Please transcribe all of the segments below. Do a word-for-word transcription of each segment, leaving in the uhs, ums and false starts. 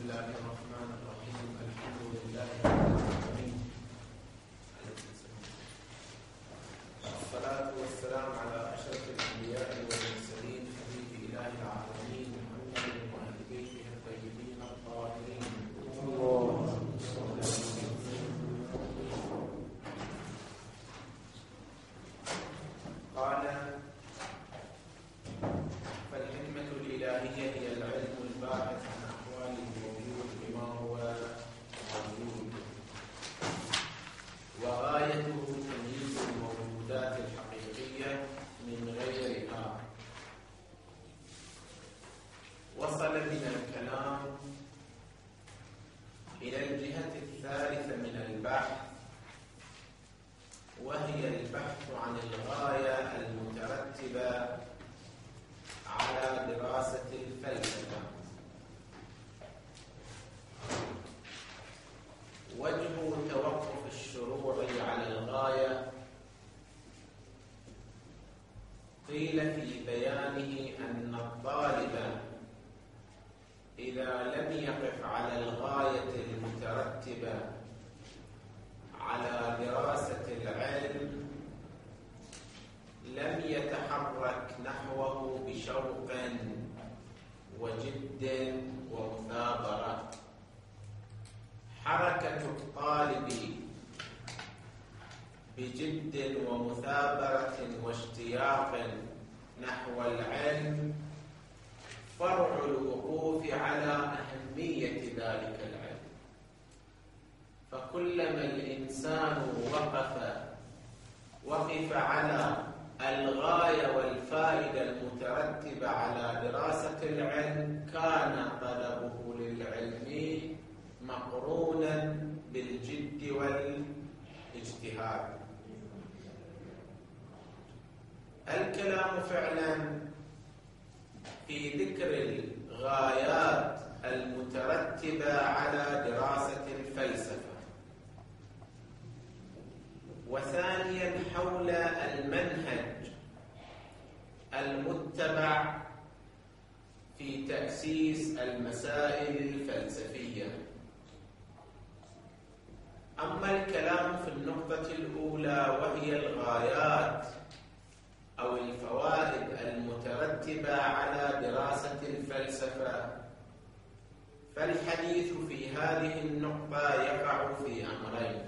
الله الرحمن الرحيم. الحمد لله رب العالمين، الصلاة والسلام على أشرف الأنبياء والمرسلين، حبيب إله العالمين محمد وأهل بيته الطيبين الطاهرين. قال: فالحكمة الإلهية هي العلم الباحث عن أحوال الوجود بما هو موجود، وغايته تمييز الموجودات الحقيقية من غيرها. وصل من الكلام إلى الجهة الثالثة من البحث، وهي البحث عن الغاية المترتبة على دراسة الفلسفة. وجه توقف الشروع على الغاية قيل في بيانه أن الطالب إذا لم يقف على الغاية المترتبة على دراسة العلم لم يتحرك نحوه بشوق وجد ومثابرة. حركة الطالب بجد ومثابرة واشتياق نحو العلم فرع الوقوف على أهمية ذلك العلم. فكلما الإنسان وقف وقف على الغاية والفائدة المترتبة على دراسة العلم كان طلبه للعلم مقرونا بالجد والاجتهاد. الكلام فعلا في ذكر الغايات المترتبة على دراسة الفلسفة، وثانيا حول المنهج المتبع في تأسيس المسائل الفلسفية. أما الكلام في النقطة الأولى وهي الغايات أو الفوائد المترتبة على دراسة الفلسفة، فالحديث في هذه النقطة يقع في أمرين.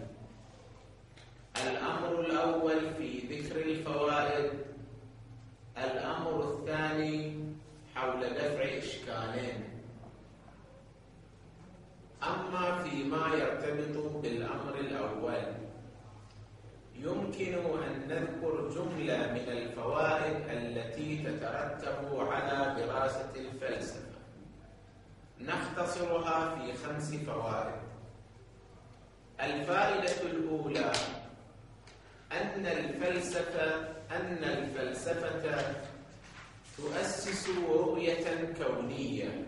الأمر الأول في ذكر الفوائد، الأمر الثاني حول دفع إشكالين. أما فيما يرتبط بالأمر الأول يمكن أن نذكر جملة من الفوائد التي تترتب على دراسة الفلسفة، نختصرها في خمس فوائد. الفائدة الأولى أن الفلسفة أن الفلسفة تؤسس رؤية كونية.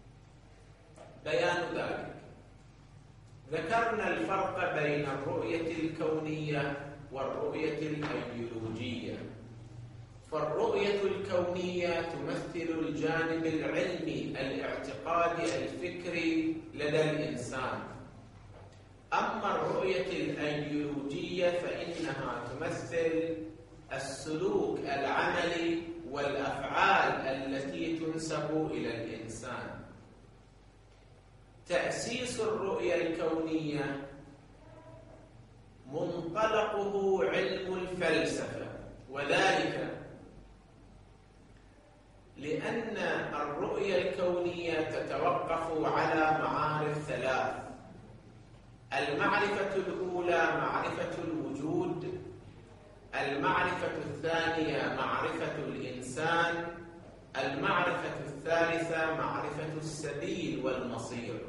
بيان ذلك: ذكرنا الفرق بين الرؤية الكونية والرؤية الأيديولوجية. فالرؤية الكونية تمثل الجانب العلمي الاعتقادي الفكري لدى الإنسان، أما الرؤية الأيديولوجية فإنها تمثل السلوك العملي والأفعال التي تنسب إلى الإنسان. تأسيس الرؤية الكونية منطلقه علم الفلسفة، وذلك لأن الرؤية الكونية تتوقف على معارف ثلاث. المعرفة الأولى معرفة الوجود، المعرفة الثانية معرفة الإنسان، المعرفة الثالثة معرفة السبيل والمصير.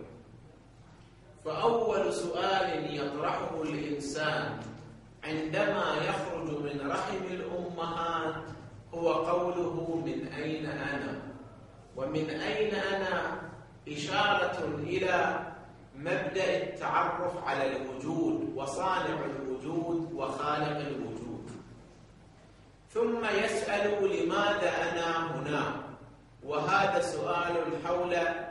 فأول سؤال يطرحه الإنسان عندما يخرج من رحم الأمهات هو قوله: من أين أنا؟ ومن أين أنا إشارة إلى مبدأ التعرف على الوجود وصانع الوجود وخالق الوجود. ثم يسأل: لماذا أنا هنا؟ وهذا سؤال حول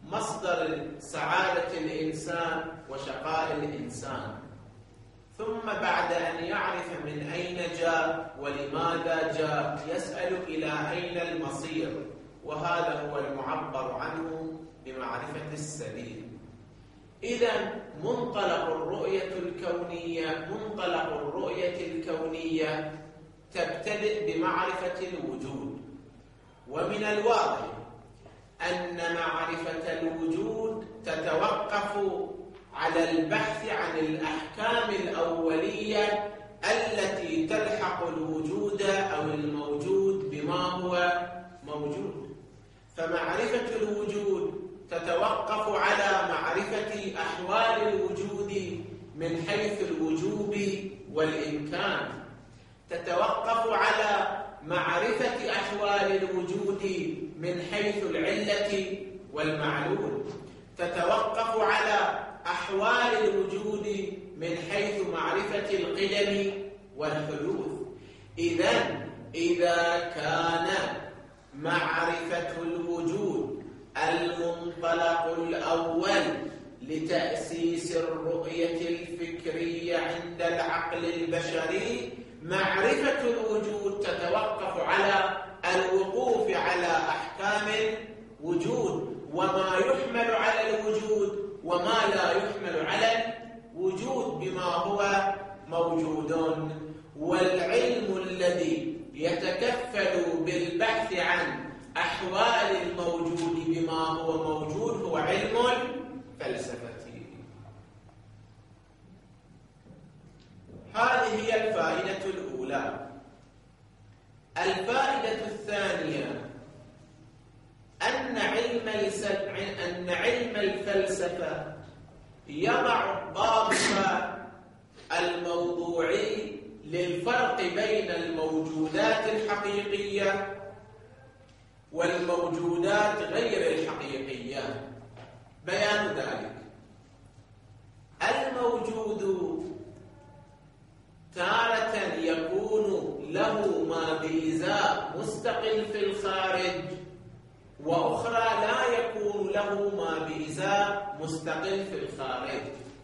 مصدر سعادة الإنسان وشقاء الإنسان، ثم بعد أن يعرف من أين جاء ولماذا جاء يسأل إلى أين المصير، وهذا هو المعبر عنه بمعرفة السبيل. إذن منطلق الرؤية الكونية منطلق الرؤية الكونية تبتدئ بمعرفة الوجود، ومن الواضح أن معرفة الوجود تتوقف على البحث عن الأحكام الأولية التي تلحق الوجود أو الموجود بما هو موجود. فمعرفة الوجود تتوقف على معرفة أحوال الوجود من حيث الوجوب والإمكان، تتوقف على معرفة أحوال الوجود من حيث العلة والمعلول، تتوقف على أحوال الوجود من حيث معرفة القدم والحدوث. إذن إذا كان معرفة الوجود المنطلق الأول لتأسيس الرؤية الفكرية عند العقل البشري، معرفة الوجود تتوقف على الوقوف على أحكام الوجود وما يحمل على الوجود وما لا يحمل على الوجود بما هو موجود. والعلم الذي يتكفل بالبحث عن أحوال الموجود بما هو موجود هو علم الفلسفة. هذه هي الفائدة الأولى. الفائدة الثانية أن علم أن علم الفلسفة يضع الضابط الموضوعي للفرق بين الموجودات الحقيقية والموجودات غير الحقيقية. بيان ذلك: الموجود تارة يكون له ما بإزاء مستقل في الخارج، وأخرى لا يكون له ما بإزاء مستقل في الخارج.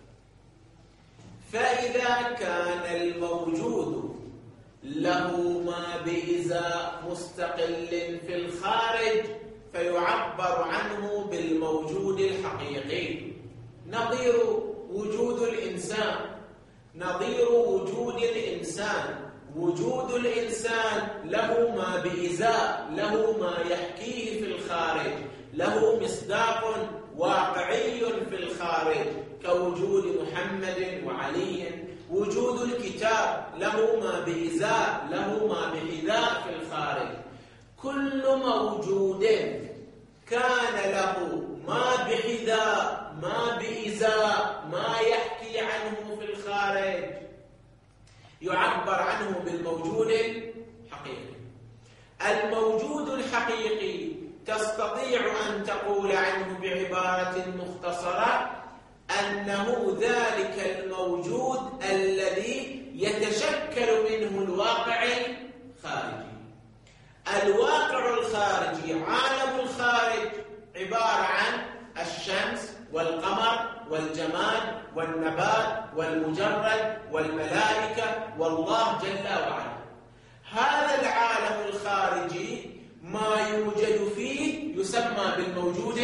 فإذا كان الموجود له ما بإزاء مستقل في الخارج فيعبر عنه بالموجود الحقيقي، نظير وجود الإنسان نظير وجود الإنسان وجود الإنسان له ما بإزاء، له ما يحكيه في الخارج، له مصداق واقعي في الخارج كوجود محمد وعلي. وجود الكتاب له ما بإزاء، له ما بحذاء في الخارج. كل موجود كان له ما بحذاء، ما بإزاء، ما يحكي عنه في الخارج يعبر عنه بالموجود الحقيقي. الموجود الحقيقي تستطيع أن تقول عنه بعبارة مختصرة أنه ذلك الموجود الذي يتشكل منه الواقع الخارجي. الواقع الخارجي، عالم الخارج، عبارة عن الشمس والقمر والجماد والنبات والمجرد والملائكة والله جل وعلا. هذا العالم الخارجي ما يوجد فيه يسمى بالموجود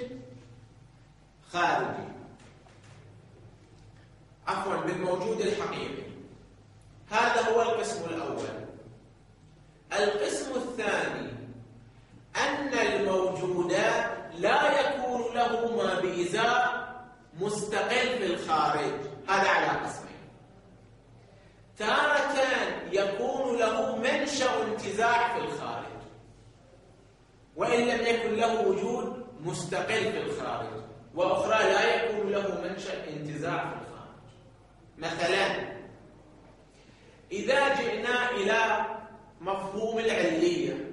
الخارجي، عفوا بالموجود الحقيقي. هذا هو القسم الأول. القسم الثاني أن الموجودات لا يكون له ما بإزاء مستقل في الخارج. هذا على قسمين: تارة يكون له منشأ انتزاع في الخارج، وإن لم يكن له وجود مستقل في الخارج، وأخرى لا يكون له منشأ انتزاع في الخارج. مثلا إذا جئنا إلى مفهوم العلية،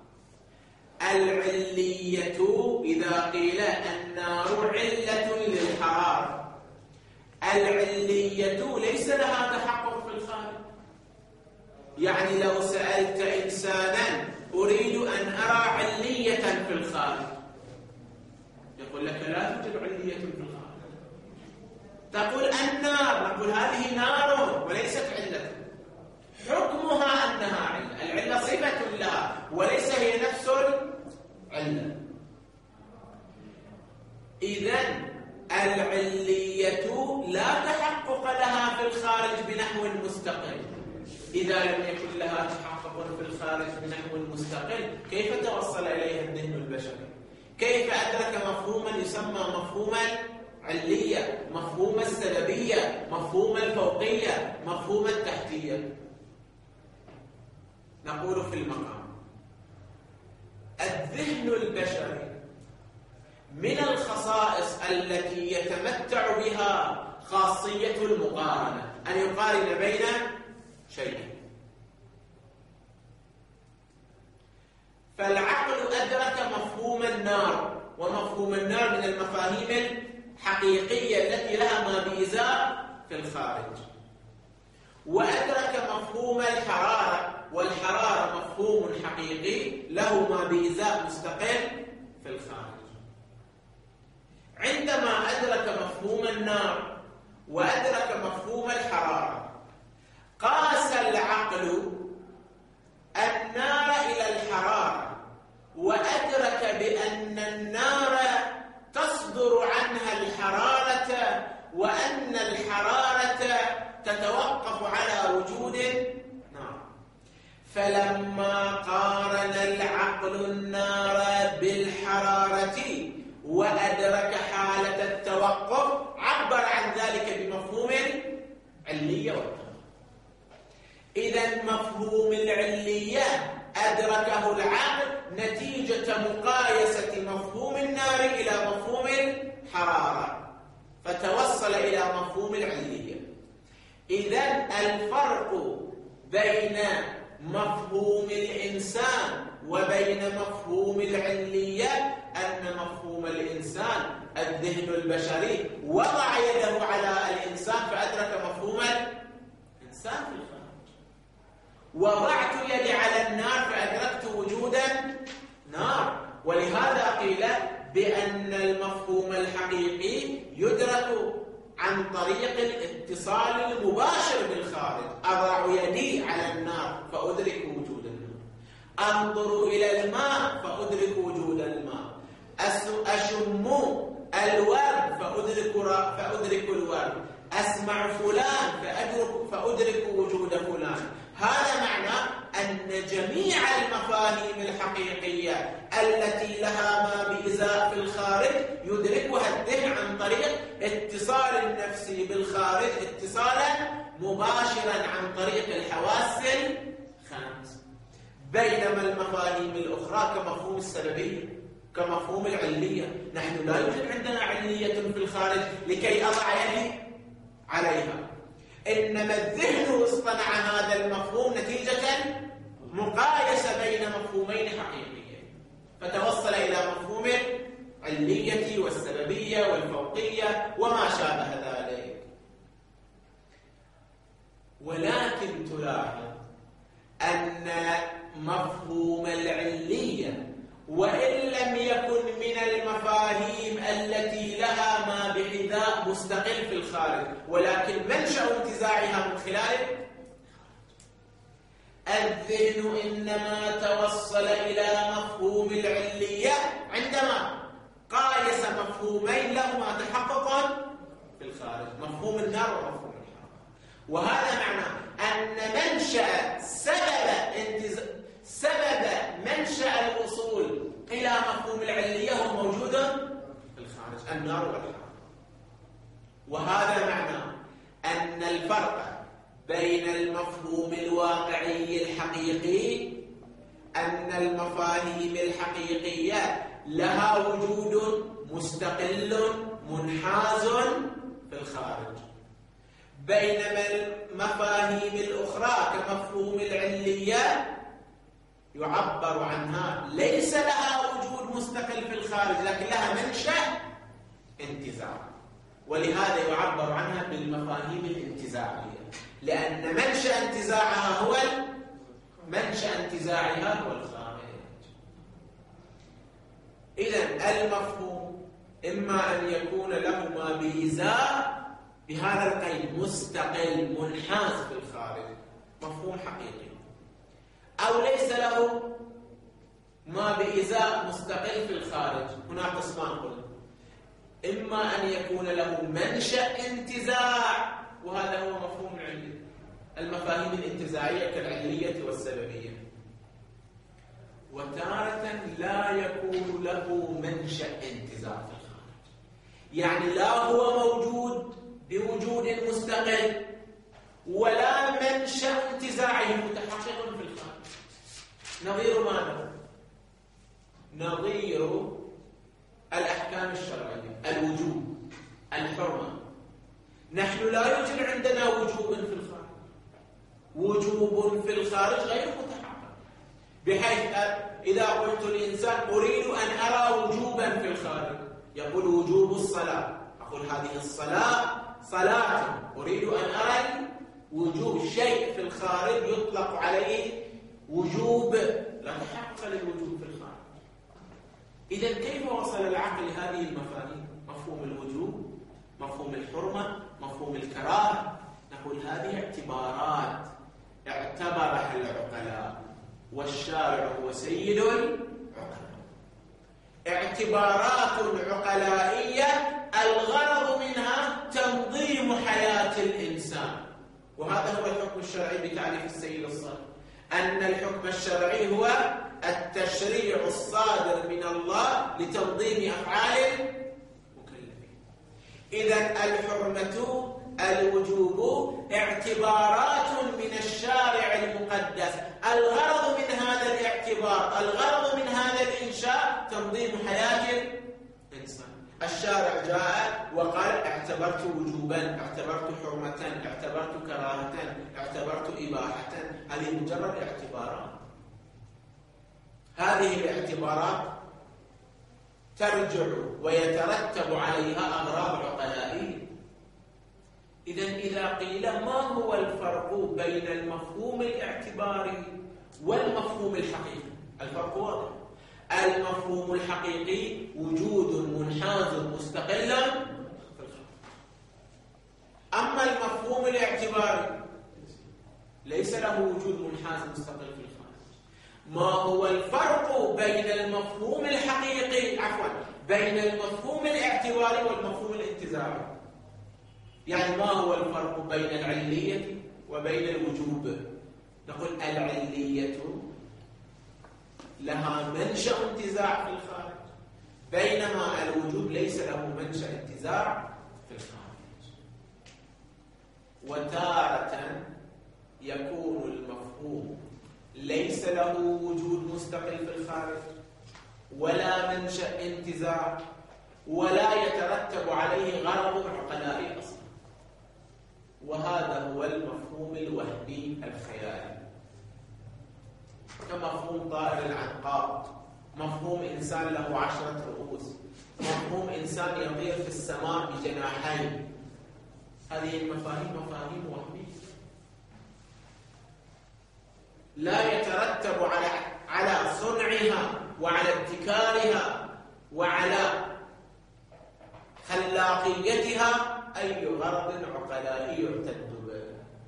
العلية إذا قيل النار علة للحرارة، العلية ليس لها تحقق في الخارج. يعني لو سألت إنسانا أريد أن أرى علية في الخارج يقول لك لا توجد علية في الخارج. تقول النار، نقول هذه نار وليست علة، حكمها أنها علة، العلة صفة لها وليس هي نفس العلة. إذن العلية لا تحقق لها في الخارج بنحو مستقل. إذا لم يكن لها تحقق في الخارج بنحو مستقل، كيف توصل إليها الذهن البشري؟ كيف أدرك مفهوما يسمى مفهوم العلية، مفهوم السببية، مفهوم الفوقية، مفهوم التحتية؟ نقول في المقام: الذهن البشري من الخصائص التي يتمتع بها خاصية المقارنة، أن يقارن بين شيئين. فالعقل أدرك مفهوم النار، ومفهوم النار من المفاهيم الحقيقية التي لها ما بإزاء في الخارج، وأدرك مفهوم الحرارة، والحرارة مفهوم حقيقي له ما بإزاء مستقل في الخارج. عندما أدرك مفهوم النار وأدرك مفهوم الحرارة، قاس العقل النار إلى الحرارة، وأدرك بأن النار تصدر عنها الحرارة، وأن الحرارة تتوقف على وجود نار. فلما قارن العقل النار بالحرارة وأدرك حالة التوقف، عبر عن ذلك بمفهوم العلية والتوقف. إذن مفهوم العلية أدركه العقل نتيجة مقايسة مفهوم النار إلى مفهوم الحرارة، فتوصل إلى مفهوم العلية. إذن الفرق بين مفهوم الإنسان وبين مفهوم العلية أن مفهوم الإنسان الذهن البشري وضع يده على الإنسان فأدرك مفهوم الإنسان في الخارج، وضعت يدي على النار فأدركت وجودا نار. ولهذا قيل بأن المفهوم الحقيقي يدرك عن طريق الاتصال المباشر بالخارج. أضع يدي على النار فأدرك وجود النار، أنظر إلى الماء فأدرك وجود الماء، أشم الورد فأدرك فأدرك الورد، أسمع فلان فأدرك فأدرك وجود فلان. هذا معنى أن جميع المفاهيم الحقيقية التي لها ما بإزاء في الخارج يدركها الذهن عن طريق اتصال النفس بالخارج اتصالا مباشرا عن طريق الحواس الخمس. بينما المفاهيم الأخرى كمفهوم السببية، كمفهوم العلية، نحن لا يوجد عندنا علية في الخارج لكي أضع يدي عليها، إنما الذهن اصطنع هذا المفهوم نتيجة مقايسة بين مفهومين حقيقيين، فتوصل إلى مفهوم العلية والسببية والفوقية وما شابه ذلك. ولكن تلاحظ أن مفهوم العلية وإن لم يكن من المفاهيم التي لها ما بحذاء مستقل في الخارج، ولكن منشأ انتزاعها من خلال الذهن إنما توصل إلى مفهوم العلية عندما قايس مفهومين لهما تحققا في الخارج، مفهوم النار ومفهوم الحرارة. وهذا معنى أن منشأ سبب انتزاع سبب منشأ الوصول إلى مفهوم العلية هو موجود في الخارج، النار والحرارة. وهذا معنى أن الفرق بين المفهوم الواقعي الحقيقي أن المفاهيم الحقيقية لها وجود مستقل منحاز في الخارج، بينما المفاهيم الأخرى كمفهوم العلية يعبر عنها ليس لها وجود مستقل في الخارج لكن لها منشأ انتزاع، ولهذا يعبر عنها بالمفاهيم الانتزاعية، لأن منشأ انتزاعها هو منشأ انتزاعها هو الخارج. إذن المفهوم إما أن يكون له ما بإزاء بهذا القيد مستقل منحاز في الخارج مفهوم حقيقي، أو ليس له ما بإزاء مستقل في الخارج. هناك قسمان قلنا، إما أن يكون له منشأ انتزاع، وهذا هو مفهوم العلي، المفاهيم الانتزاعية كالعلية والسببية، وتارة لا يكون له منشأ انتزاع في الخارج، يعني لا هو موجود بوجود مستقل ولا منشأ انتزاعي متحقق في الخارج. نظير ماذا؟ نظير الأحكام الشرعية، الوجوب، الحرمة. نحن لا يوجد عندنا وجوب في الخارج، وجوب في الخارج غير متحقق، بحيث إذا قلت الإنسان أريد أن أرى وجوبا في الخارج يقول وجوب الصلاة، أقول هذه الصلاة صلاة، أريد أن أرى وجوب. شيء في الخارج يطلق عليه وجوب، لا تحقق للوجوب في الخارج. إذا كيف وصل العقل لهذه المفاهيم؟ مفهوم الوجوب، مفهوم الحرمة، مفهوم الكراهة. نقول هذه اعتبارات اعتبرها العقلاء، والشارع هو سيد العقلاء. اعتبارات عقلائية الغرض منها تنظيم حياة الإنسان، وهذا هو الحكم الشرعي بتعريف السيد الصالح، أن الحكم الشرعي هو التشريع الصادر من الله لتنظيم أفعال المكلفين. إذن الحرمة، الوجوب اعتبارات من الشارع المقدس، الغرض من هذا الاعتبار، الغرض من هذا الإنشاء تنظيم حياة الإنسان. الشارع جاء وقال اعتبرت وجوبا، اعتبرت حرمة، اعتبرت كراهة، اعتبرت إباحة. هذه مجرد اعتبارات. هذه الاعتبارات ترجع ويترتب عليها أغراض عقلائية. إذن إذا قيل ما هو الفرق بين المفهوم الاعتباري والمفهوم الحقيقي؟ الفرق واضح. المفهوم الحقيقي وجود منحاز مستقل في الخارج، أما المفهوم الاعتباري ليس له وجود منحاز مستقل في الخارج. ما هو الفرق بين المفهوم الحقيقي عفوا بين المفهوم الاعتباري والمفهوم الانتزاعي؟ يعني ما هو الفرق بين العلية وبين الوجوب؟ نقول العلية لها منشأ انتزاع في الخارج، بينما الوجوب ليس له منشأ انتزاع في الخارج. وتارة يكون المفهوم ليس له وجود مستقل في الخارج ولا منشأ انتزاع ولا يترتب عليه غرض عقلائي أصلا، وهذا هو المفهوم الوهمي الخيالي، كمفهوم طائر العنقاء، مفهوم إنسان له عشرة رؤوس، مفهوم إنسان يطير في السماء بجناحين. هذه المفاهيم مفاهيم وهمية لا يترتب على على صنعها وعلى ابتكارها وعلى خلاقيتها أي غرض عقلائي يعتد به.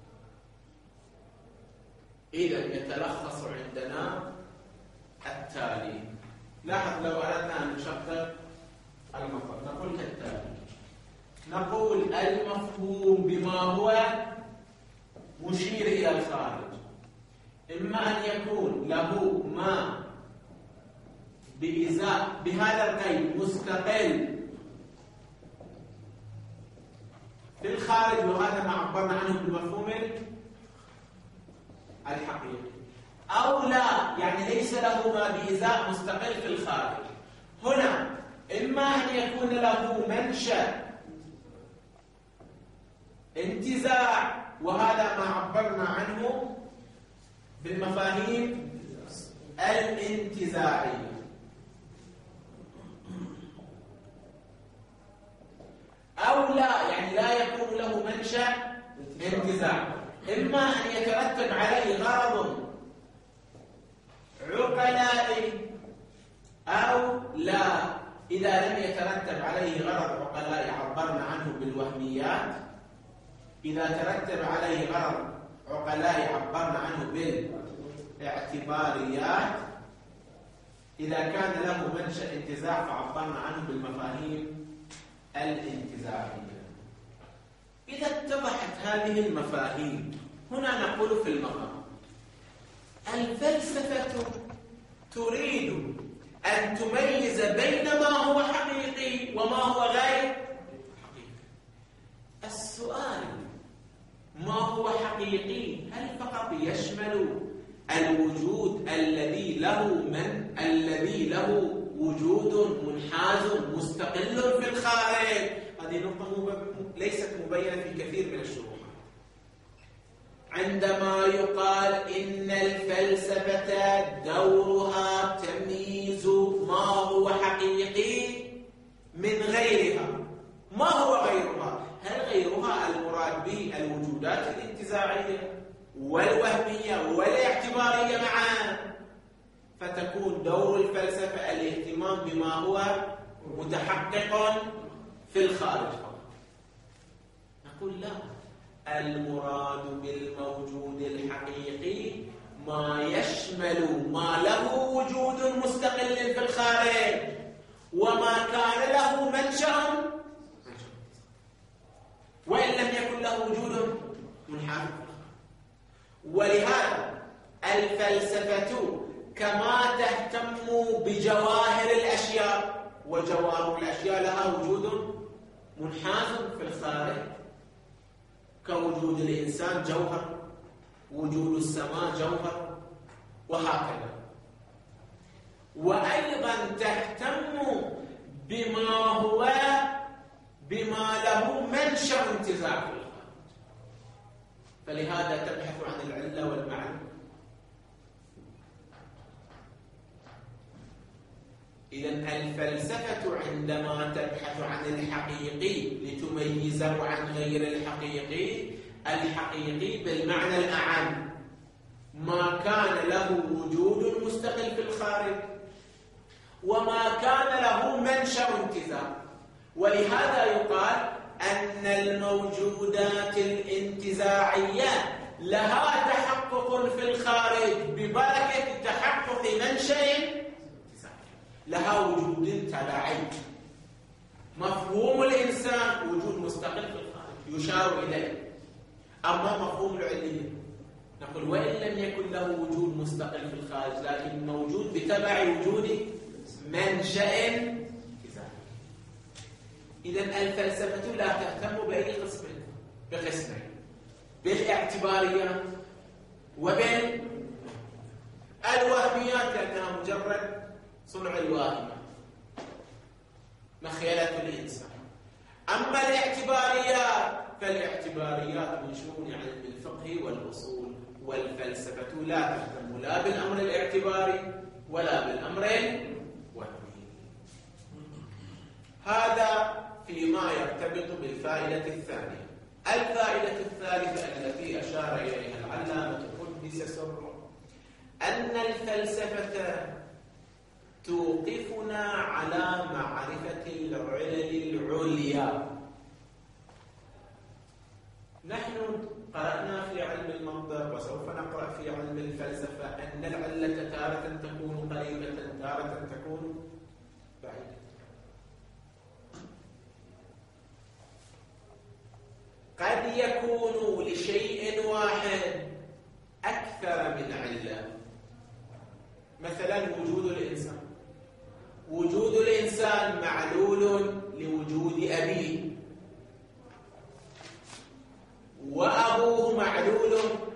إذا يتلخص عندنا التالي. لاحظ لو أردنا أن نشقق المفهوم نقول كالتالي: نقول المفهوم بما هو مشير إلى الخارج إما أن يكون له ما بإزاء بهذا القيد مستقل في الخارج، وهذا ما عبرنا عنه بالمفهوم الحقيقي، أو لا يعني ليس له ما بإزاء مستقل في الخارج. هنا إما أن يكون له منشأ انتزاع، وهذا ما عبرنا عنه بالمفاهيم الانتزاعية، أو لا يعني لا يكون له منشأ انتزاع. إما أن يترتب عليه غرض عقلائي أو لا. إذا لم يترتب عليه غرض عقلاء عبرنا عنه بالوهميات، إذا ترتب عليه غرض عقلاء عبرنا عنه بالاعتباريات، إذا كان له منشأ انتزاع فعبرنا عنه بالمفاهيم الانتزاعية. إذا اتضحت هذه المفاهيم، هنا نقول في المقام: الفلسفة تريد أن تميز بين ما هو حقيقي وما هو غير حقيقي. السؤال: ما هو حقيقي هل فقط يشمل الوجود الذي له من الذي له وجود منحاز مستقل في الخارج؟ هذه نقطة ليست مبينة في كثير من الشروحات. عندما يقال إن الفلسفة دورها تمييز ما هو حقيقي من غيرها، ما هو غيرها؟ هل غيرها المراد به الوجودات الانتزاعية والوهمية والاعتبارية معا؟ فتكون دور الفلسفة الاهتمام بما هو متحقق في الخارج. نقول لا، المراد بالموجود الحقيقي ما يشمل ما له وجود مستقل في الخارج وما كان له منشأ وإن لم يكن له وجود منحاز. ولهذا الفلسفة كما تهتم بجواهر الأشياء، وجواهر الأشياء لها وجود منحاز في الخارج، كوجود الإنسان جوهر، وجود السماء جوهر، وهكذا. وأيضا تهتم بما هو بما له منشأ انتزاع في الخارج، فلهذا تبحث عن العلة والمعنى. إذن الفلسفة عندما تبحث عن الحقيقي لتميزه عن غير الحقيقي، الحقيقي بالمعنى الأعم ما كان له وجود مستقل في الخارج وما كان له منشأ انتزاع. ولهذا يقال أن الموجودات الانتزاعية لها تحقق في الخارج ببركة تحقق منشأ، لها وجود تبعي. مفهوم الإنسان وجود مستقل في الخارج يشار إليه، أما مفهوم العلية نقول وإن لم يكن له وجود مستقل في الخارج لكن موجود بتبع وجود منشأ. إذن الفلسفة لا تهتم بأي قسم بقسمين: بالاعتباريات وبالوهميات، لأنها مجرد صنع الواهمة مخيلة الإنسان. أما الاعتباريات فالاعتباريات من شؤون علم الفقه والأصول، والفلسفة لا تهتم لا بالأمر الاعتباري ولا بالأمر الوهمي. هذا فيما يرتبط بالفائدة الثانية. الفائدة الثالثة التي أشار إليها العلامة قدس سره أن الفلسفة توقفنا على معرفة العلل العليا. نحن قرأنا في علم المنطق وسوف نقرأ في علم الفلسفة أن العلة تارة تكون قريبة تارة تكون بعيدة. قد يكون لشيء واحد أكثر من علة. مثلا وجود الإنسان، وجود الإنسان معلول لوجود أبيه، وأبوه معلول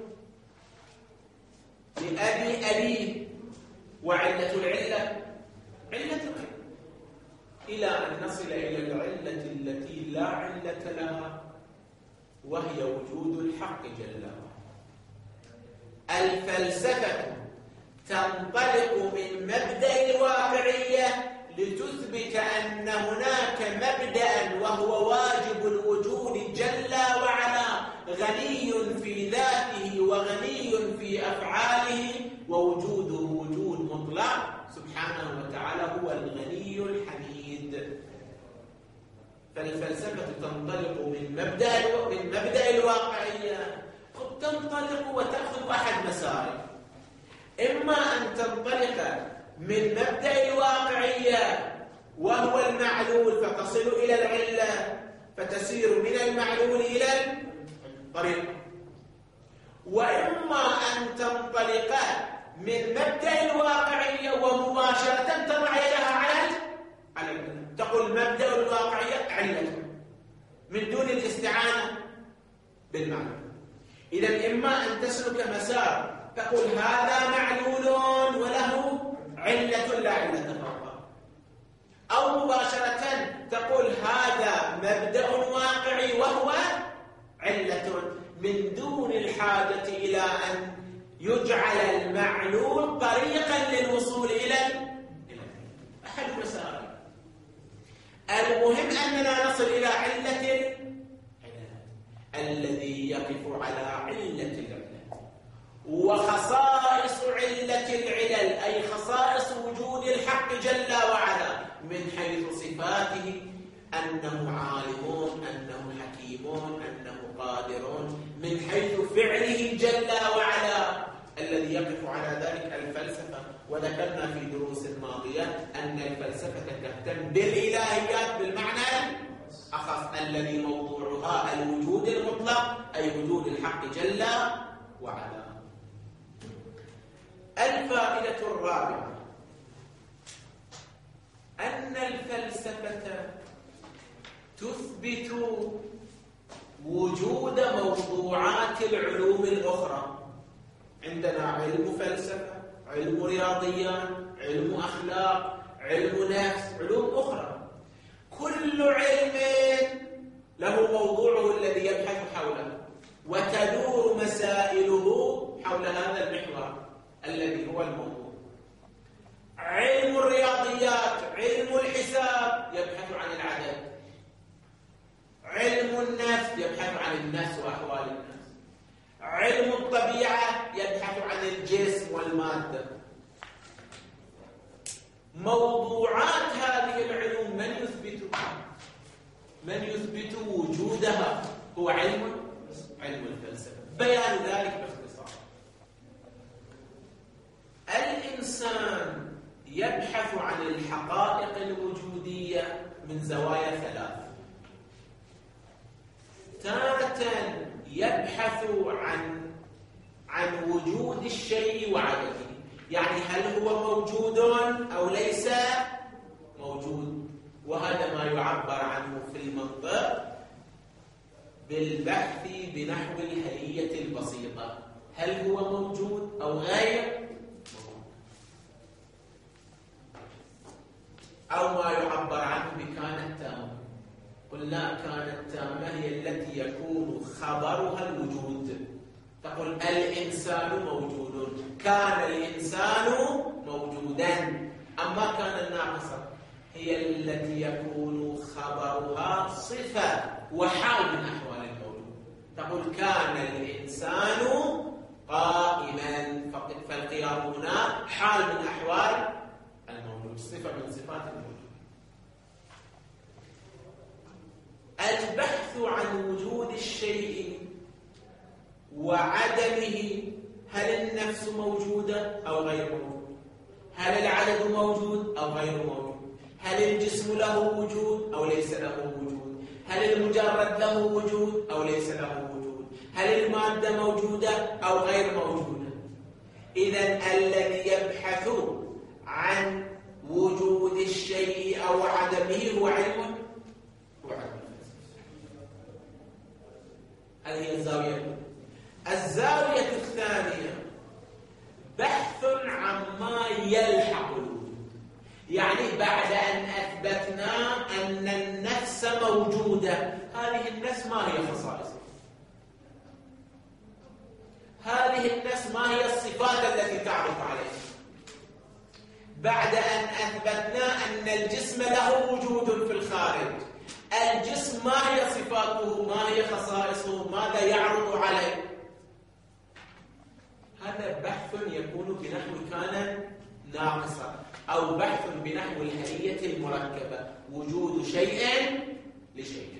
لأبي أبيه، وعلة العلة علة العلة، إلى أن نصل إلى العلة التي لا علة لها وهي وجود الحق جل وعلا. الفلسفة تنطلق من مبدأ الواقعية لتثبت أن هناك مبدأ وهو واجب الوجود جل وعلا، غني في ذاته وغني في أفعاله، ووجوده وجود مطلق سبحانه وتعالى هو الغني الحميد. التوحيد. فالفلسفة تنطلق من مبدأ من مبدأ الواقعية، قد تنطلق وتأخذ أحد مسارين: إما أن تنطلق من مبدأ الواقعية وهو المعلول فتصل إلى العلة فتسير من المعلول إلى الطريق، وإما أن تنطلق من مبدأ الواقعية ومباشرة تضع يدها على على تقول مبدأ الواقعية علة من دون الاستعانة بالمعنى. إذا إما أن تسلك مسار تقول هذا معلول وله علة لا علة فوقه، أو مباشرة تقول هذا مبدأ واقعي وهو علة من دون الحاجة إلى أن يجعل المعلول طريقا للوصول إلى أحد المسارين. المهم أننا نصل إلى علة الذي يقف على علة العلة وخصائص علة العلل، أي خصائص وجود الحق جل وعلا من حيث صفاته، أنه عالم، أنه حكيم، أنه قادر، من حيث فعله جل وعلا الذي يقف على ذلك الفلسفة. وذكرنا في دروس ماضية أن الفلسفة تهتم بالإلهيات بالمعنى أخص الذي موضوعها الوجود المطلق، أي وجود الحق جل وعلا. الفائدة الرابعة أن الفلسفة تثبت وجود موضوعات العلوم الأخرى. عندنا علم فلسفة، علم رياضيات، علم أخلاق، علم نفس، علوم أخرى. كل علم له موضوعه الذي يبحث حوله وتدور مسائله حول هذا المحور الذي هو الموضوع. علم الرياضيات، علم الحساب يبحث عن العدد، علم النفس يبحث عن النفس وأحوال الناس، علم الطبيعة يبحث عن الجسم والمادة. موضوعات هذه العلوم من يثبتها؟ من يثبت وجودها هو علم علم الفلسفة. بيان ذلك باختصار: الإنسان يبحث عن الحقائق الوجودية من زوايا ثلاث. تارة يبحث عن عن وجود الشيء وعدمه، يعني هل هو موجود أو ليس موجود، وهذا ما يعبر عنه في المنطق بالبحث بنحو الهلية البسيطة: هل هو موجود أو غير موجود، أو ما يعبر عنه بكان التامة. قلنا كان التامة هي التي يكون خبرها الوجود. تقول الإنسان موجود، كان الإنسان موجودا. أما كان الناقصة هي التي يكون خبرها صفة وحال من أحوال الموجود. تقول كان الإنسان قائما، فالقيام هنا حال من أحوال الموجود، صفة من صفات الموجود. البحث عن وجود الشيء وعدمه: هل النفس موجودة أو غير موجود؟ هل العدد موجود أو غير موجود؟ هل الجسم له وجود أو ليس له وجود؟ هل المجرد له وجود أو ليس له وجود؟ هل المادة موجودة أو غير موجودة؟ إذن الذي يبحث عن وجود الشيء أو عدمه هو علم هو علم. هذه هي الزاوية الأولى. الزاوية الثانية بحث عما يلحق الوجود، يعني بعد أن أثبتنا أن النفس موجودة، هذه النفس ما هي خصائصها؟ هذه النفس ما هي الصفات التي تعرف عليها؟ بعد أن أثبتنا أن الجسم له وجود في الخارج، الجسم ما هي صفاته؟ ما هي خصائصه؟ ماذا يعرض عليه؟ هذا بحث يكون بنحو كان ناقصا. أو بحث بنحو الهيئة المركبة، وجود شيء لشيء.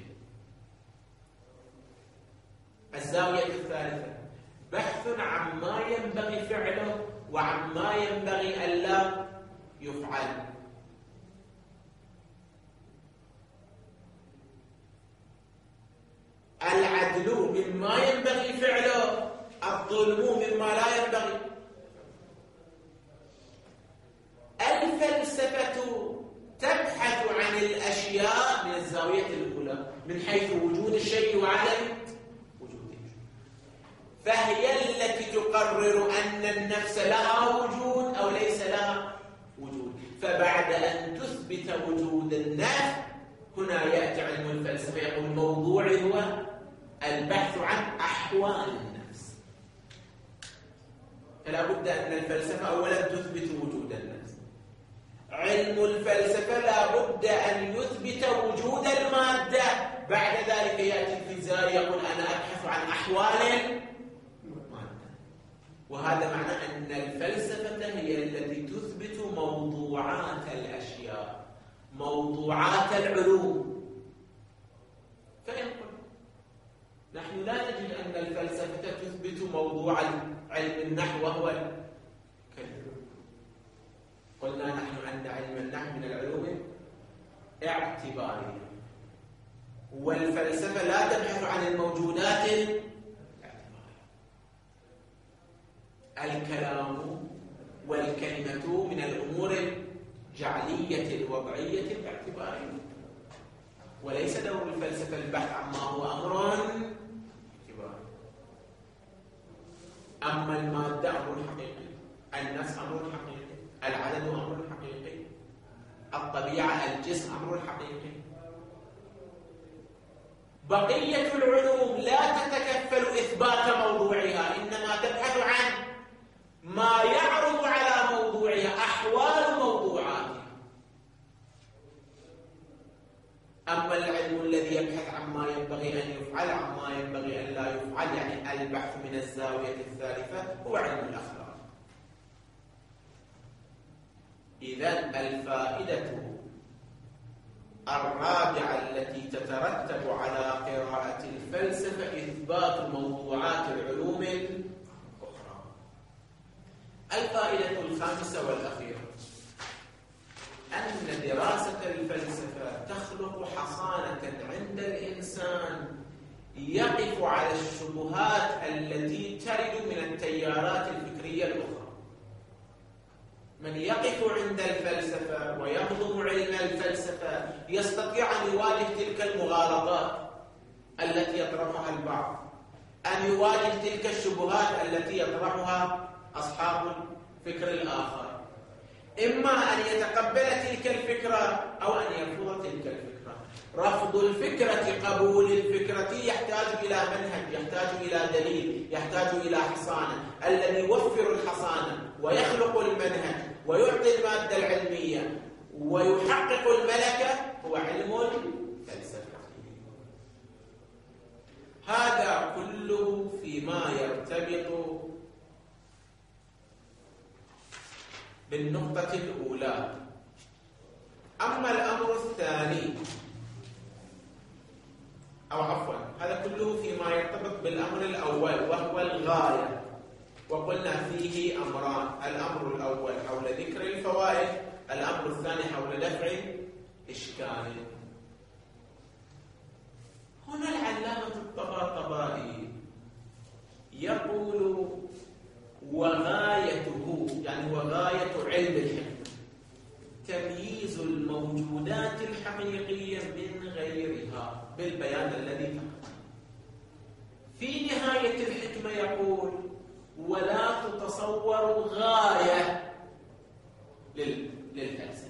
الزاوية الثالثة بحث عما ينبغي فعله وعما ينبغي ألا يفعل. العدل مما ينبغي فعله، الظلم مما لا ينبغي. الفلسفة تبحث عن الأشياء من الزاوية الأولى، من حيث وجود الشيء وعدم وجوده، فهي التي تقرر أن النفس لها وجود أو ليس لها وجود. فبعد أن تثبت وجود النفس، هنا يأتي علم الفلسفة يقول الموضوع هو البحث عن أحوال النفس. فلا بد أن الفلسفة أولا تثبت وجود النفس. علم الفلسفة لا بد أن يثبت وجود المادة. بعد ذلك يأتي الفيزيائي يقول أنا أبحث عن أحوال المادة. وهذا معنى أن الفلسفة هي التي تثبت موضوعات الأشياء، موضوعات العلوم. فإن نحن لا نجد أن الفلسفة تثبت موضوع علم النحو وهو الكلمة. قلنا نحن أن علم النحو من العلوم اعتبارية، والفلسفة لا تبحث عن الموجودات الاعتبارية. الكلام والكلمة من الأمور الجعلية الوضعية الاعتبارية، وليس دور الفلسفة البحث عما هو أمر اعتباري. أما المادة أمر حقيقي، النفس أمر حقيقي، العدد أمر حقيقي، الطبيعة الجسم أمر حقيقي. بقية العلوم لا تتكفل إثبات موضوعها، إنما تبحث عن ما يعرض على موضوعها، أحوال موضوعاتها. أما العلم الذي يبحث عما ينبغي أن يفعل عما ينبغي أن لا يفعل، يعني البحث من الزاوية الثالثة، هو علم الأخلاق. إذن الفائدة الرابعة التي تترتب على قراءة الفلسفة إثبات موضوعات العلوم الأخرى. الفائدة الخامسة والأخيرة أن دراسة الفلسفة تخلق حصانة عند الإنسان يقف على الشبهات التي ترد من التيارات الفكرية الأخرى. من يقف عند الفلسفة ويهضم علم الفلسفة يستطيع أن يواجه تلك المغالطات التي يطرحها البعض، أن يواجه تلك الشبهات التي يطرحها أصحاب الفكر الآخر، إما أن يتقبل تلك الفكرة أو أن يرفض تلك الفكرة. رفض الفكرة، قبول الفكرة يحتاج إلى منهج، يحتاج إلى دليل، يحتاج إلى حصانة. الذي يوفر الحصانة ويخلق المنهج ويعطي المادة العلمية ويحقق الملكة هو علم الفلسفة. هذا كله فيما يرتبط بالنقطة الأولى. أما الأمر الثاني، أو عفوا هذا كله فيما يرتبط بالأمر الأول وهو الغاية، وقلنا فيه أمران: الأمر الأول حول ذكر الفوائد، الأمر الثاني حول دفع إشكال. هنا العلامة الطباطبائي يقول وغايته، يعني وغاية علم الحكمة، تمييز الموجودات الحقيقية من غيرها بالبيان الذي تقدم. في نهاية الحكمة يقول ولا تتصور غاية للفلسفة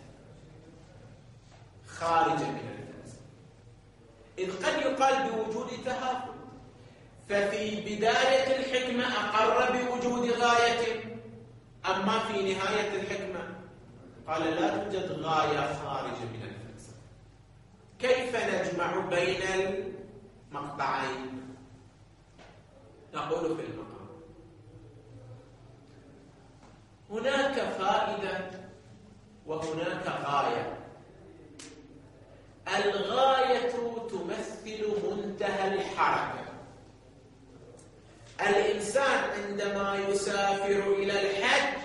خارجة من الفلسفة، إذ قد يقال بوجود تهافت. ففي بداية الحكمة أقر بوجود غاية، أما في نهاية الحكمة قال لا توجد غاية خارجة من الفلسفة. كيف نجمع بين المقطعين؟ نقول في المقام هناك فائدة وهناك غاية. الغاية تمثل منتهى الحركة. الإنسان عندما يسافر إلى الحج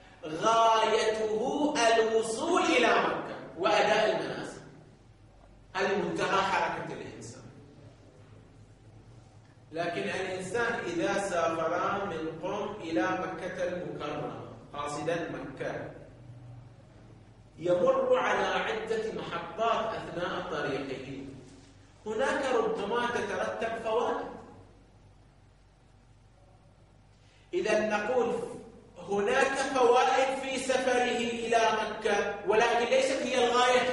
غايته الوصول إلى مكة وأداء المناسك، هذه منتهى حركة الإنسان. لكن الإنسان إذا سافر من قم إلى مكة المكرمة قاصدا مكة يمر على عدة محطات أثناء طريقه، هناك ربما تترتب فوائد. إذا نقول هناك فوائد في سفره إلى مكة، ولكن ليست هي الغاية.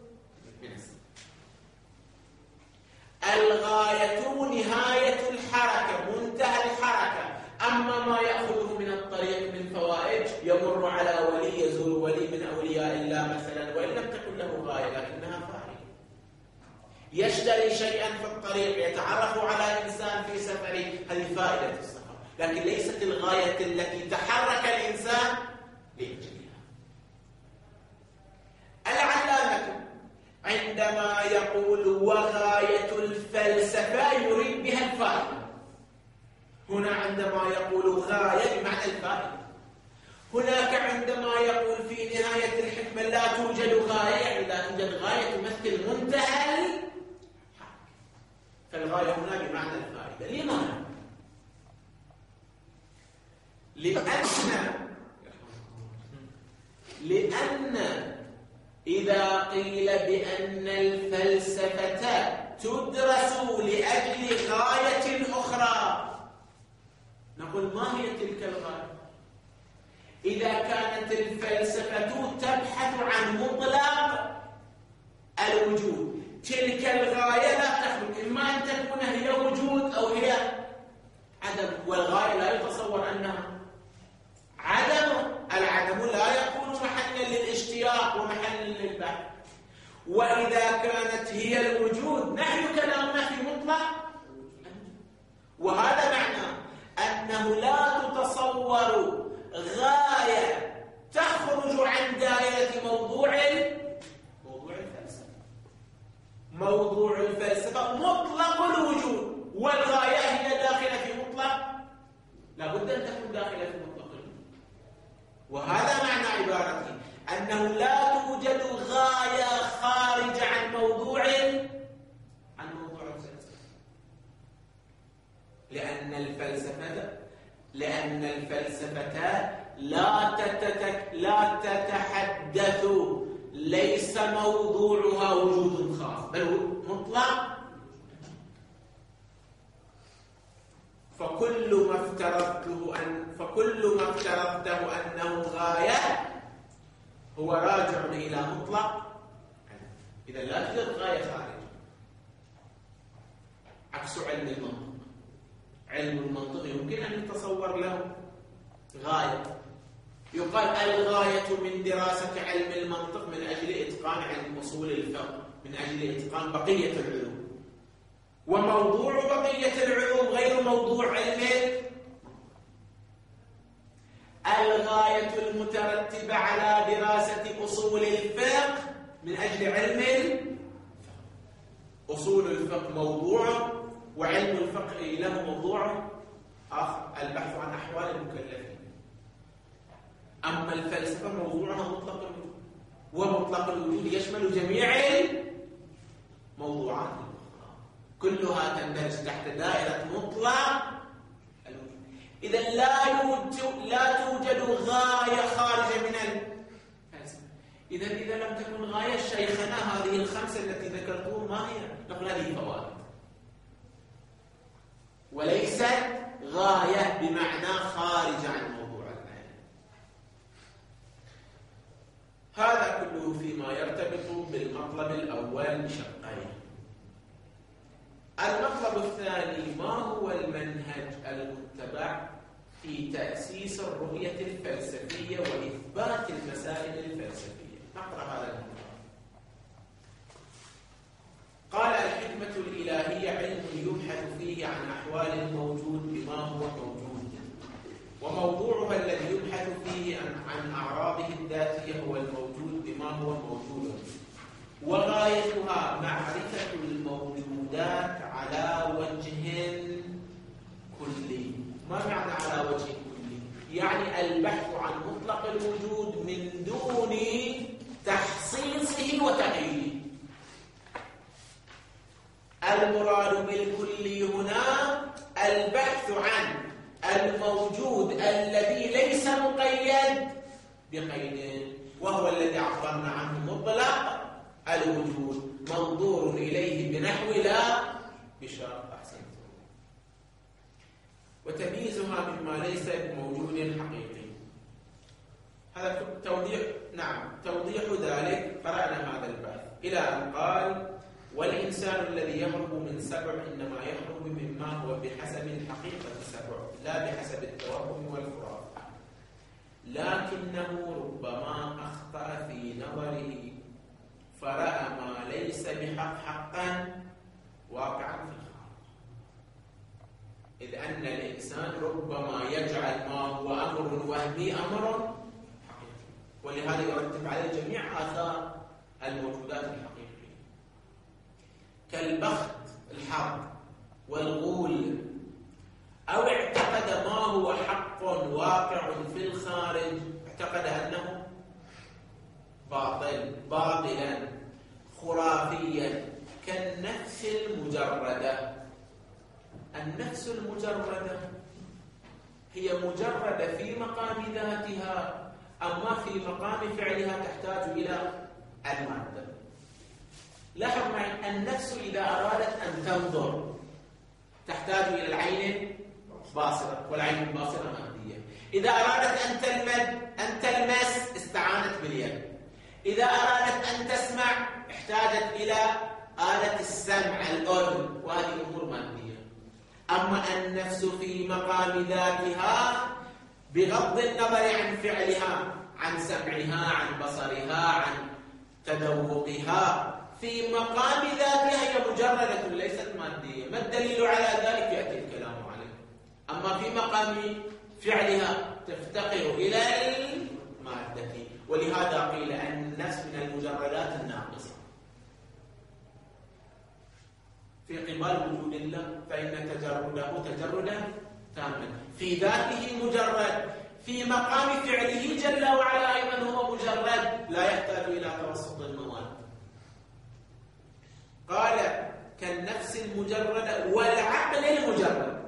الغاية نهاية الحركة، منتهى الحركة. أما ما يأخذه من الطريق من فوائد، يمر على ولي، يزور ولي من أولياء الله مثلا، وإن لم تكن له غاية لكنها فائدة. يشتري شيئا في الطريق، يتعرف على إنسان في سفره، هذه فائدة السفر، لكن ليست الغاية التي تحرك الإنسان لأجلها. العلامة عندما يقول وغاية الفلسفة يريد بها الفائدة. هنا عندما يقول غاية بمعنى الفائدة. هناك عندما يقول في نهاية الحكمة لا توجد غاية، يعني لا توجد غاية تمثل منتهى الحركة. فالغاية هنا بمعنى الفائدة. لماذا؟ لأن لأن إذا قيل بأن الفلسفة تدرس لأجل غاية أخرى، نقول ما هي تلك الغاية؟ إذا كانت الفلسفة تبحث عن مطلق الوجود، تلك الغاية لا تخلق، إما أن تكون هي وجود أو هي عدم، والغاية لا يتصور أنها عدم. العدم لا يكون محلا للاشتياق ومحلا للبحث. وإذا كانت هي الوجود نحن كلامنا في مطلق، وهذا معناه أنه لا تتصور غاية تخرج عن دائرة موضوع موضوع الفلسفة. موضوع الفلسفة مطلق الوجود، والغاية هي داخلة في مطلق، لا بد أن تكون داخلة في مطلق الوجود. وهذا معنى عبارتي، أنه لا توجد غاية خارجة عن موضوع عن موضوع الفلسفة، لأن الفلسفة لأن الفلسفة لا تتك لا تتحدث، ليس موضوعها وجود خاص بل مطلق. فكل ما افترضته أن فكل ما افترضته أنه غاية هو راجع إلى مطلق. إذا لا توجد غاية خارجة، عكس علم المنطق. علم المنطق يمكن أن يتصور له غاية، يقال الغاية من دراسة علم المنطق من أجل إتقان علم أصول الفقه، من أجل إتقان بقية العلوم، وموضوع بقية العلوم غير موضوع علم. الغاية المترتبة على دراسة أصول الفقه من أجل علم أصول الفقه موضوع، وعلم الفقه له موضوع آخر، البحث عن أحوال المكلفين. أما الفلسفة موضوعها مطلق الوجود، ومطلق الوجود يشمل جميع الموضوعات الأخرى، كلها تندرج تحت دائرة مطلق الوجود. إذا لا يوجد لا توجد غاية خارجة من الفلسفة. إذا إذا لم تكن غاية شيخنا هذه الخمسة التي ذكرتهم ما هي؟ نقول هذه فوائد، وليست غاية بمعنى خارج عن موضوع العلم. هذا كله فيما يرتبط بالمطلب الأول بشقين. المطلب الثاني، ما هو المنهج المتبع في تأسيس الرؤية الفلسفية وإثبات المسائل الفلسفية؟ نقرأ هذا المطلب. قال: الحكمة الإلهية علم يبحث فيه عن أحوال الموجود بما هو موجود، وموضوعها الذي يبحث فيه عن أعراضه الذاتية هو الموجود المراد بالكلي هنا البحث عن الموجود الذي ليس مقيد بقيد، وهو الذي عبرنا عنه مطلق الوجود منظور إليه بنحو لا بشرط. أحسنت. وتمييزها مما ليس بموجود حقيقي، هذا توضيح. نعم، توضيح ذلك قرأنا هذا البحث إلى أن قال: والإنسان الذي يهرب من سبع إنما يهرب مما هو بحسب الحقيقة سبع لا بحسب التوهم والخرافة، لكنه ربما أخطأ في نظره فرأى ما ليس بحق حقا واقعا في الخارج، إذ أن الإنسان ربما يجعل ما هو أمر وهمي أمر حقيقي، ولهذا يرتب عليه جميع آثار الموجودات الحقيقية كالبخت الحق والغول، أو اعتقد ما هو حق واقع في الخارج، اعتقد أنه باطل باطلا خرافيا كالنفس المجردة. النفس المجردة هي مجردة في مقام ذاتها، أما في مقام فعلها تحتاج إلى المادة. لاحظ معي، النفس إذا أرادت أن تنظر تحتاج إلى العين باصرة، والعين الباصرة مادية. إذا أرادت أن تلمس أن تلمس استعانت باليد. إذا أرادت أن تسمع احتاجت إلى آلة السمع الأذن، وهذه أمور مادية. أما النفس في مقام ذاتها بغض النظر عن فعلها، عن سمعها، عن بصرها، عن تذوقها، في مقام ذاتها هي مجردة ليست مادية. ما الدليل على ذلك؟ يأتي الكلام عليه. أما في مقام فعلها تفتقر إلى المادة، ولهذا قيل أن النفس من المجردات الناقصة في قبال وجود الله، فإن تجرده تجردا تاما. في ذاته مجرد، في مقام فعله جل وعلا أيضا هو مجرد لا يحتاج إلى توسط المواد. قال كالنفس المجردة والعقل المجرد.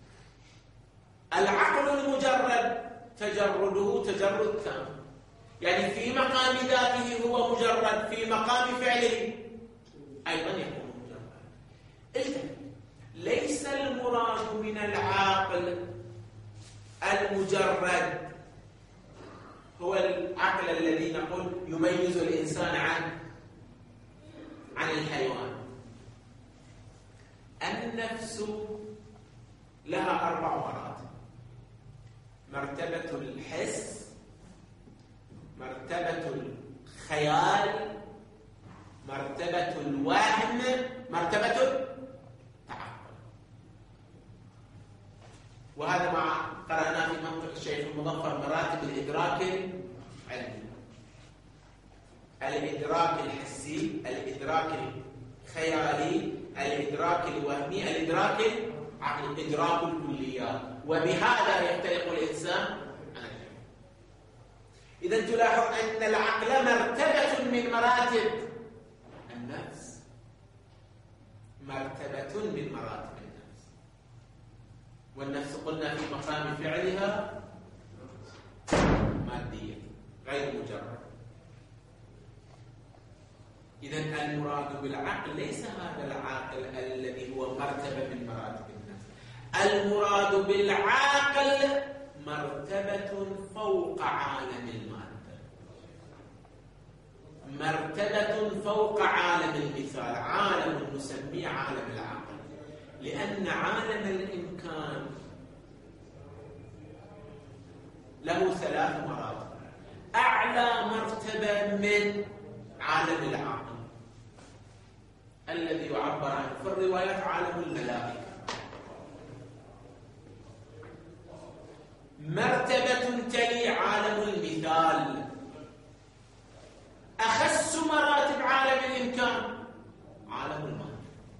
العقل المجرد تجرده تجرد تام، يعني في مقام ذاته هو مجرد، في مقام فعله أيضا يكون مجرد. إذن ليس المراد من العقل المجرد هو العقل الذي نقول يميز الإنسان عن عن الحيوان. النفس لها أربع مراتب: مرتبة الحس، مرتبة الخيال، مرتبة الوهم، مرتبة التعقل. وهذا مع قرأناه في منطق الشيخ المظفر مراتب الإدراك العلمي: الإدراك الحسي، الإدراك الخيالي، الإدراك الوهمي، الإدراك العقلي، إدراك الكليات. وبهذا يفترق الإنسان عن الحيوان. إذا تلاحظ أن العقل مرتبة من مراتب النفس، مرتبة من مراتب النفس. والنفس قلنا في مقام فعلها مادية غير مجرد. إذا المراد بالعقل ليس هذا العاقل الذي هو مرتبة من مراتب النفس. المراد بالعاقل مرتبة فوق عالم المادة، مرتبة فوق عالم المثال، عالم نسميه عالم العقل، لأن عالم الإمكان له ثلاث مراتب. أعلى مرتبة من عالم العقل الذي يعبر عنه في الروايات عالم الملائكة. مرتبة تلي عالم المثال. أخس مراتب عالم الإمكان عالم المادة.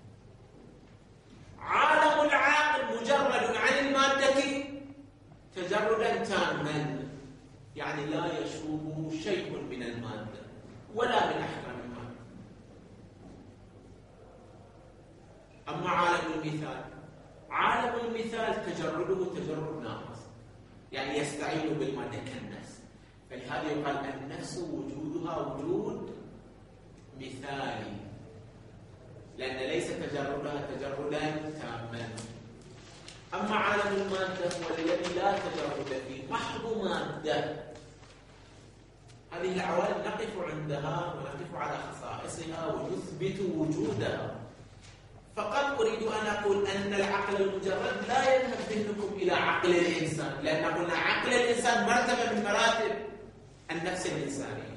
عالم العقل مجرد عن المادة تجردا تاما، يعني لا يشوبه شيء من المادة ولا من أحكام المادة. أما عالم المثال، عالم المثال تجرده تجرد ناقص، يعني يستعين بالمادة كالنفس، فلهذا يقال النفس وجودها وجود مثالي، لأن ليس تجردها تجردا تاما. أما عالم المادة هو الذي لا تجرد فيه، محض مادة. هذه العوالم نقف عندها ونقف على خصائصها ونثبت وجودها. فقط أريد أن أقول أن العقل المجرد لا يذهب ذهنكم إلى عقل الإنسان، لأن قلنا عقل الإنسان مرتبة من مراتب النفس الإنسانية.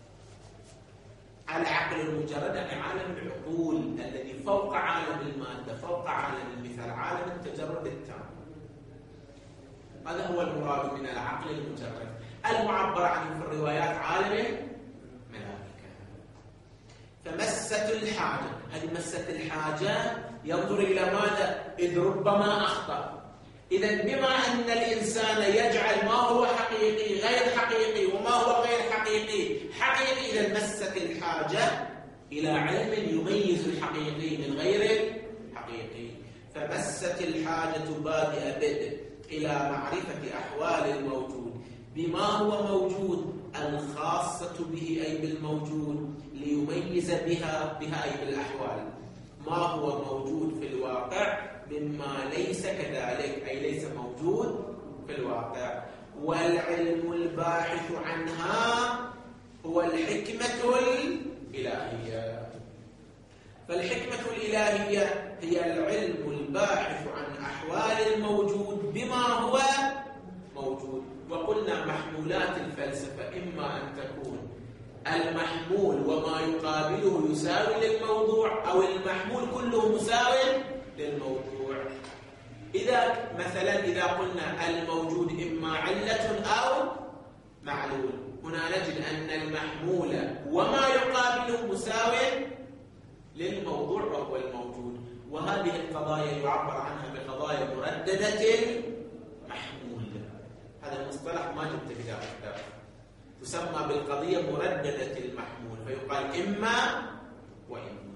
العقل المجرد يعني عالم العقول الذي فوق عالم المادة، فوق عالم المثال، عالم التجرد التام. هذا هو المراد من العقل المجرد المعبر عنه في الروايات عالم الملائكة. فمسة الحاجة، هذه مسة الحاجة ينظر إلى ماذا؟ إذ ربما أخطأ. إذا بما أن الإنسان يجعل ما هو حقيقي غير حقيقي وما هو غير حقيقي حقيقي، إذا مست الحاجة إلى علم يميز الحقيقي من غير الحقيقي. فمست الحاجة بادئ بدء إلى معرفة أحوال الموجود بما هو موجود الخاصة به أي بالموجود، ليميز بها بها أي بالأحوال ما هو موجود في الواقع مما ليس كذلك أي ليس موجود في الواقع. والعلم الباحث عنها هو الحكمة الإلهية. فالحكمة الإلهية هي العلم الباحث عن أحوال الموجود بما هو موجود. وقلنا محمولات الفلسفة إما أن تكون المحمول وما يقابله يساوي للموضوع، أو المحمول كله مساوي للموضوع. إذا مثلا إذا قلنا الموجود إما علة أو معلول، هنا نجد أن المحمول وما يقابله مساوي للموضوع وهو الموجود. وهذه القضايا يعبر عنها بقضايا مرددة المحمول. هذا المصطلح ما جبت في داخل الكتاب، تسمى بالقضية مرددة المحمول، فيقال إما وإما.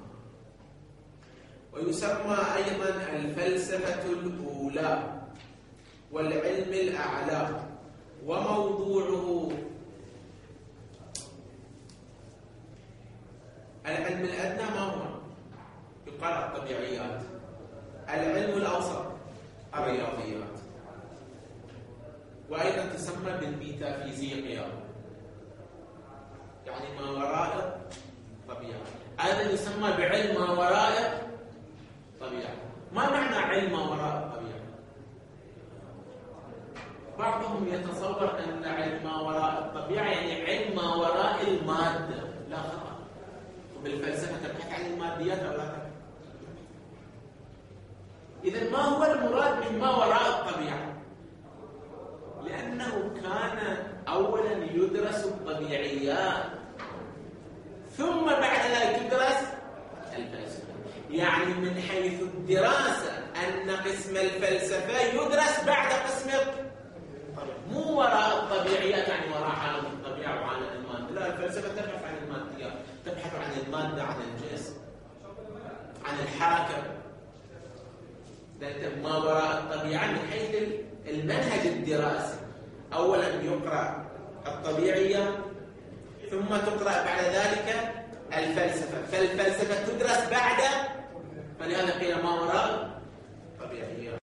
ويسمى أيضا الفلسفة الأولى والعلم الأعلى. وموضوعه العلم الأدنى ما هو؟ يقال الطبيعيات. العلم الأوسط الرياضيات، وأيضا تسمى بالميتافيزيقيا، يعني ما وراء الطبيعة. أيضا يسمى بعلم ما وراء الطبيعة. ما معنى علم ما وراء الطبيعة؟ بعضهم يتصور أن علم ما وراء الطبيعة يعني علم ما وراء المادة. لا خطأ. وبالفلسفة تبحث عن الماديات أو لا تبحث. إذن ما هو المراد من ما وراء الطبيعة؟ لأنه كان أولا يدرس الطبيعيات ثم بعد ذلك يدرس الفلسفة. يعني من حيث الدراسة أن قسم الفلسفة يدرس بعد قسم الطبيعة، مو وراء الطبيعيات يعني وراء عالم الطبيعة وعالم المادة. لا، الفلسفة تبحث عن الماديات، تبحث عن المادة، عن الجسم، عن الحاكم. ما وراء الطبيعة من حيث المنهج الدراسي. أولا يقرأ الطبيعية ثم تقرأ بعد ذلك الفلسفة، فالفلسفة تدرس بعد، فلهذا قيل ما وراء الطبيعية.